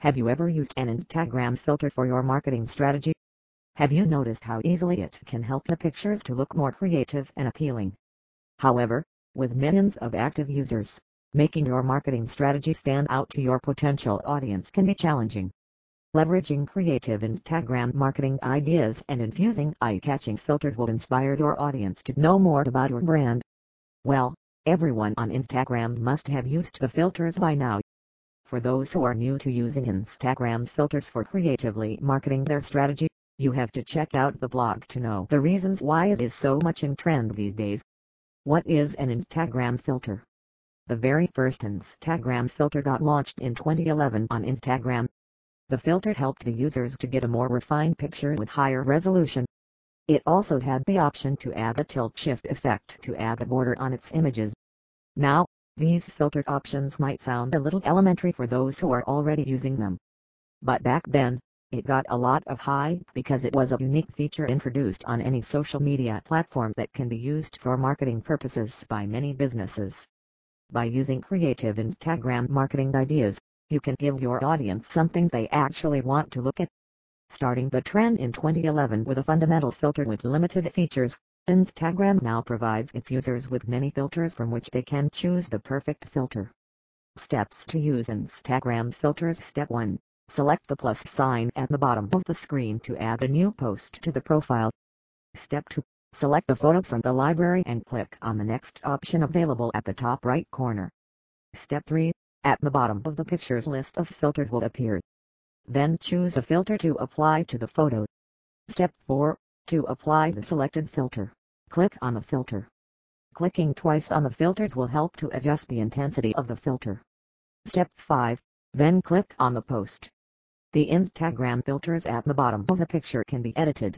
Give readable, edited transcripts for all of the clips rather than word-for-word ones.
Have you ever used an Instagram filter for your marketing strategy? Have you noticed how easily it can help the pictures to look more creative and appealing? However, with millions of active users, making your marketing strategy stand out to your potential audience can be challenging. Leveraging creative Instagram marketing ideas and infusing eye-catching filters will inspire your audience to know more about your brand. Well, everyone on Instagram must have used the filters by now. For those who are new to using Instagram filters for creatively marketing their strategy, you have to check out the blog to know the reasons why it is so much in trend these days. What is an Instagram filter? The very first Instagram filter got launched in 2011 on Instagram. The filter helped the users to get a more refined picture with higher resolution. It also had the option to add a tilt shift effect to add a border on its images. Now, these filtered options might sound a little elementary for those who are already using them. But back then, it got a lot of hype because it was a unique feature introduced on any social media platform that can be used for marketing purposes by many businesses. By using creative Instagram marketing ideas, you can give your audience something they actually want to look at. Starting the trend in 2011 with a fundamental filter with limited features, Instagram now provides its users with many filters from which they can choose the perfect filter. Steps to use Instagram filters. Step 1. Select the plus sign at the bottom of the screen to add a new post to the profile. Step 2. Select the photo from the library and click on the next option available at the top right corner. Step 3. At the bottom of the pictures list of filters will appear. Then choose a filter to apply to the photo. Step 4. To apply the selected filter, click on the filter. Clicking twice on the filters will help to adjust the intensity of the filter. Step 5. Then click on the post. The Instagram filters at the bottom of the picture can be edited.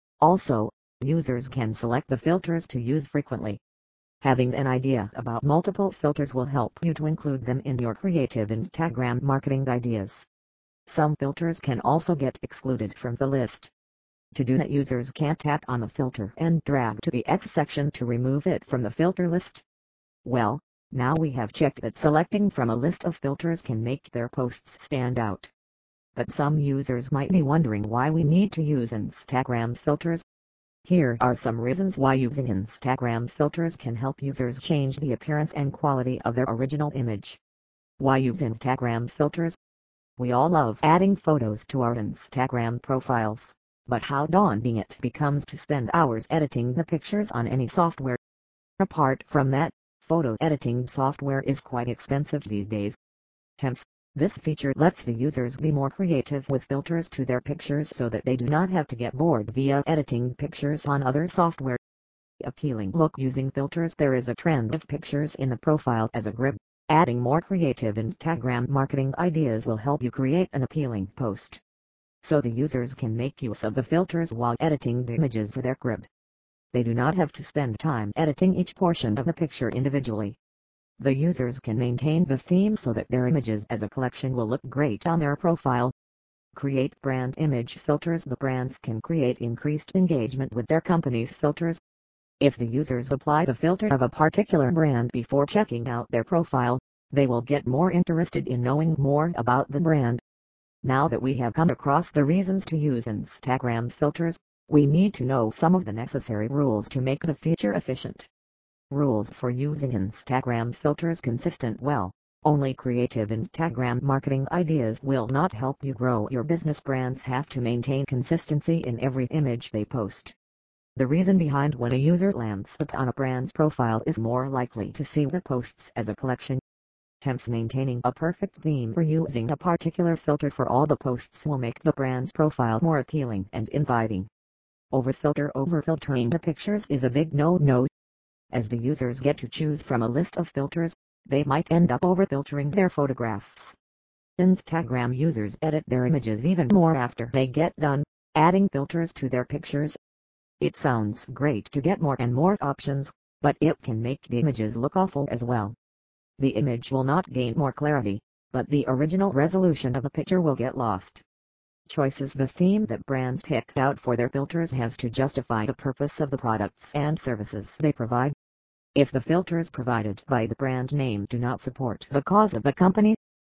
Also, users can select the filters to use frequently. Having an idea about multiple filters will help you to include them in your creative Instagram marketing ideas. Some filters can also get excluded from the list. To do that, users can tap on the filter and drag to the X section to remove it from the filter list. Well, now we have checked that selecting from a list of filters can make their posts stand out. But some users might be wondering why we need to use Instagram filters. Here are some reasons why using Instagram filters can help users change the appearance and quality of their original image. Why use Instagram filters? We all love adding photos to our Instagram profiles. But how daunting it becomes to spend hours editing the pictures on any software. Apart from that, photo editing software is quite expensive these days. Hence, this feature lets the users be more creative with filters to their pictures so that they do not have to get bored via editing pictures on other software. Appealing look using filters. There is a trend of pictures in the profile as a grid. Adding more creative Instagram marketing ideas will help you create an appealing post, so the users can make use of the filters while editing the images for their grid. They do not have to spend time editing each portion of the picture individually. The users can maintain the theme so that their images as a collection will look great on their profile. Create brand image filters. The brands can create increased engagement with their company's filters. If the users apply the filter of a particular brand before checking out their profile, they will get more interested in knowing more about the brand. Now that we have come across the reasons to use Instagram filters, we need to know some of the necessary rules to make the feature efficient. Rules for using Instagram filters. Consistent. Well, only creative Instagram marketing ideas will not help you grow your business. Brands have to maintain consistency in every image they post. The reason behind when a user lands on a brand's profile is more likely to see the posts as a collection. Hence, maintaining a perfect theme for using a particular filter for all the posts will make the brand's profile more appealing and inviting. Overfiltering the pictures is a big no-no. As the users get to choose from a list of filters, they might end up overfiltering their photographs. Instagram users edit their images even more after they get done adding filters to their pictures. It sounds great to get more and more options, but it can make the images look awful as well. The image will not gain more clarity, but the original resolution of the picture will get lost. Choices. The theme that brands picked out for their filters has to justify the purpose of the products and services they provide. If the filters provided by the brand name do not support the cause of the company,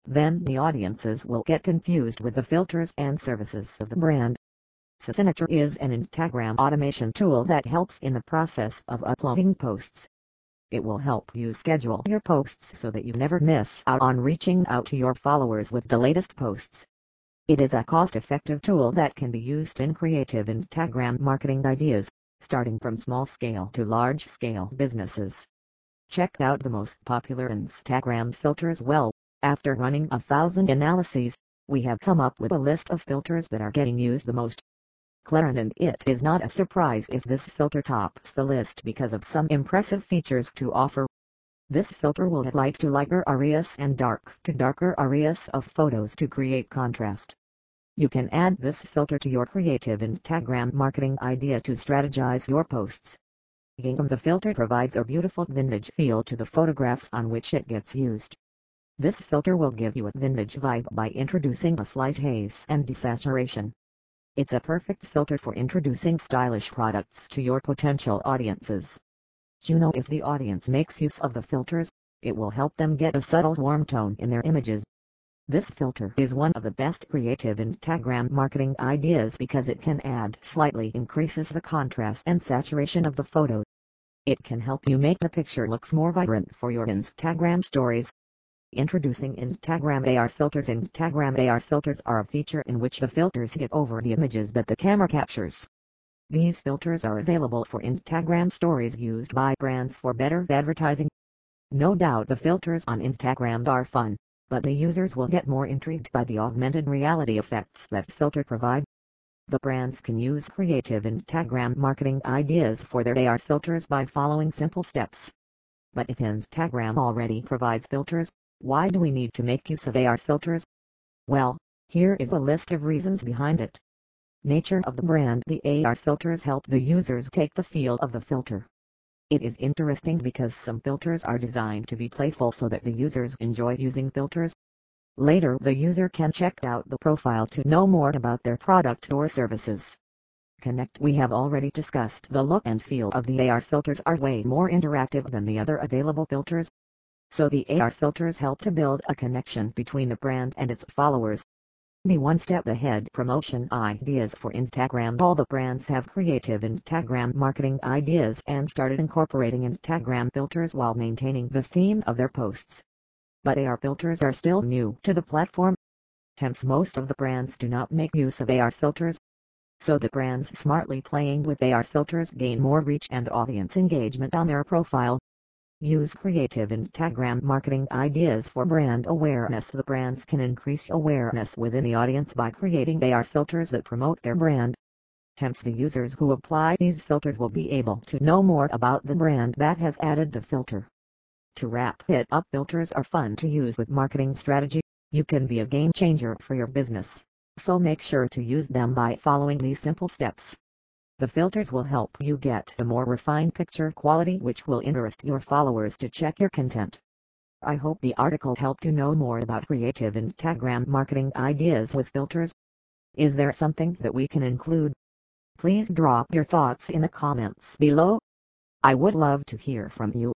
Then the audiences will get confused with the filters and services of the brand. Signature is an Instagram automation tool that helps in the process of uploading posts. It will help you schedule your posts so that you never miss out on reaching out to your followers with the latest posts. It is a cost-effective tool that can be used in creative Instagram marketing ideas, starting from small-scale to large-scale businesses. Check out the most popular Instagram filters. Well, after running 1,000 analyses, we have come up with a list of filters that are getting used the most. And it is not a surprise if this filter tops the list because of some impressive features to offer. This filter will add light to lighter areas and dark to darker areas of photos to create contrast. You can add this filter to your creative Instagram marketing idea to strategize your posts. The filter provides a beautiful vintage feel to the photographs on which it gets used. This filter will give you a vintage vibe by introducing a slight haze and desaturation. It's a perfect filter for introducing stylish products to your potential audiences. If the audience makes use of the filters, it will help them get a subtle warm tone in their images. This filter is one of the best creative Instagram marketing ideas because it can add slightly increases the contrast and saturation of the photo. It can help you make the picture looks more vibrant for your Instagram stories. Introducing Instagram AR filters. Instagram AR filters are a feature in which the filters get over the images that the camera captures. These filters are available for Instagram stories used by brands for better advertising. No doubt the filters on Instagram are fun, but the users will get more intrigued by the augmented reality effects that filter provide. The brands can use creative Instagram marketing ideas for their AR filters by following simple steps. But if Instagram already provides filters, why do we need to make use of AR filters? Well, here is a list of reasons behind it. Nature of the brand. The AR filters help the users take the feel of the filter. It is interesting because some filters are designed to be playful so that the users enjoy using filters. Later the user can check out the profile to know more about their product or services. Connect. We have already discussed the look and feel of the AR filters are way more interactive than the other available filters. So the AR filters help to build a connection between the brand and its followers. Be one step ahead. Promotion ideas for Instagram. All the brands have creative Instagram marketing ideas and started incorporating Instagram filters while maintaining the theme of their posts. But AR filters are still new to the platform. Hence most of the brands do not make use of AR filters. So the brands smartly playing with AR filters gain more reach and audience engagement on their profile. Use creative Instagram marketing ideas for brand awareness. The brands can increase awareness within the audience by creating AR filters that promote their brand. Hence the users who apply these filters will be able to know more about the brand that has added the filter. To wrap it up, filters are fun to use with marketing strategy. You can be a game changer for your business. So make sure to use them by following these simple steps. The filters will help you get a more refined picture quality which will interest your followers to check your content. I hope the article helped you know more about creative Instagram marketing ideas with filters. Is there something that we can include? Please drop your thoughts in the comments below. I would love to hear from you.